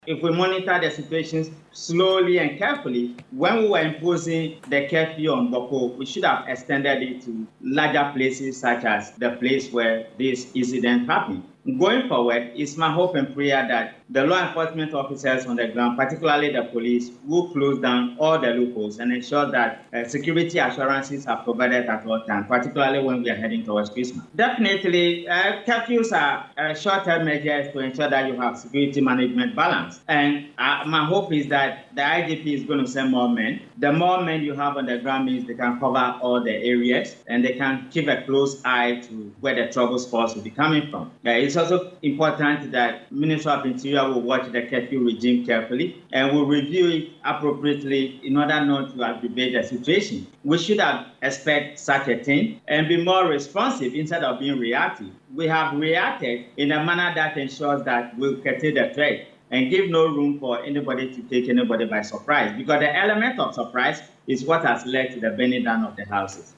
If we monitor the situations slowly and carefully, when we were imposing the curfew on Boko, we should have extended it to larger places such as the place where this incident happened. Going forward, it's my hope and prayer that the law enforcement officers on the ground, particularly the police, will close down all the loopholes and ensure that security assurances are provided at all times, particularly when we are heading towards Christmas. Definitely, curfews are short-term measures to ensure that you have security management balance. And my hope is that the IGP is going to send more men. The more men you have on the ground means they can cover all the areas and they can keep a close eye to where the trouble spots will be coming from. It's also important that Ministry of Interior will watch the curfew regime carefully and will review it appropriately in order not to aggravate the situation. We should have expect such a thing and be more responsive instead of being reactive. We have reacted in a manner that ensures that we'll curtail the threat and give no room for anybody to take anybody by surprise, because the element of surprise is what has led to the burning down of the houses.